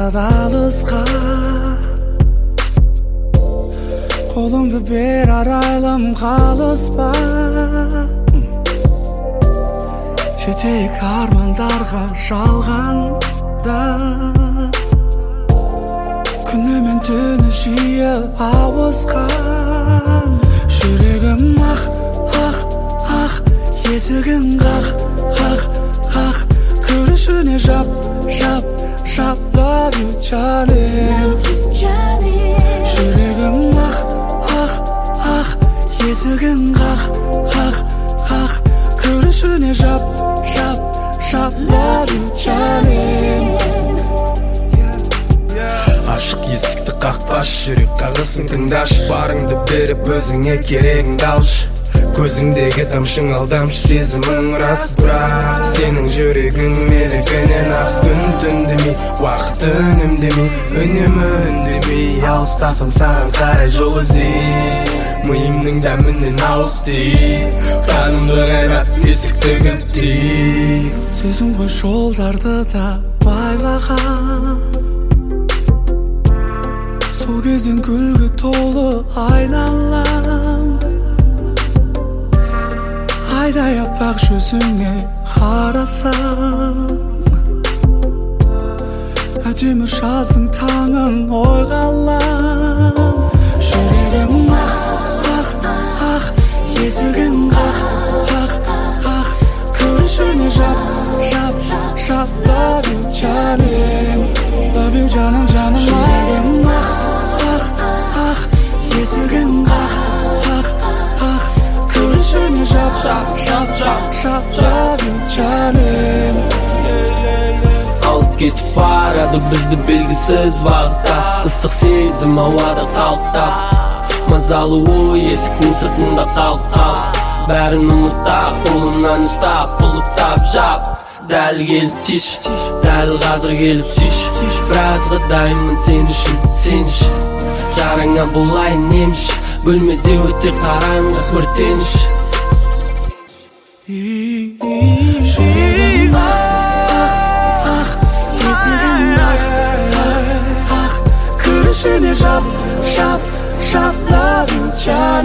алысқа. Қолыңды бер арайлым қалыспа. Жетейік армандарға жалғанда. Күні мен түні жиі ауысқан. Жүрегім ақ, ақ, ақ, есігін қақ, қақ, қақ. Күрішіне жап, жап, жап. Love you, Johnny. Жүрегім ақ, ақ, ақ, есігін қақ, қақ, қақ. Күрішіне жап, жап, жап. Love you, Johnny. Ашық есікті қақпаш, жүрек қағысын тыңдашы. Барыңды беріп өзіңе керегіңді алшы. Көзіңдегі тамшың алдамшы, сезімің рас, бірақ сенің жүрегің менікінен ақ. Күн түндемей, уақыт үнемдемей, үнемі үндемей. Алыстасам саған қарай жол іздей, миымның дәмінен ауыстай. Қанымды қайрап есікті кілттей. Сезім ғой жолдарды да байлаған. Сол кезден гүлге толы айналам. Айдай аппақ жүзіңе қарасам, әдемі жаздың таңын ойға алам. Жүрегім ақ, ақ, ақ, есігін қақ, қақ, қақ. Күрішіне жап, жап, жап. Love you, Johnny. Love you, жаным, жаным. Жүрегім ақ, ақ, ақ, есігін қақ, қақ, қақ. Күрішіне жап, жап, жап, жап, жап. Love you, Johnny. Алып кетіп барады бізді белгісіз бағытта. Ыстық сезім ауада қалықтап, мазалы ой есіктің сыртында қалып. Бәрін ұмытта, қолымнан ұстап, ұлықтап жап. Дәл келіп тиш, дәл қазір келіп сүйш. Біразға дайынмын сен үшін, сен үшін. Жараңа болайын неміш, бөлмеде өте қараңғы өртеніш. Жүрегім ақ, ақ, есігін қақ, қақ, қақ. Күрішіне жап, жап, жап. Love you, Johnny.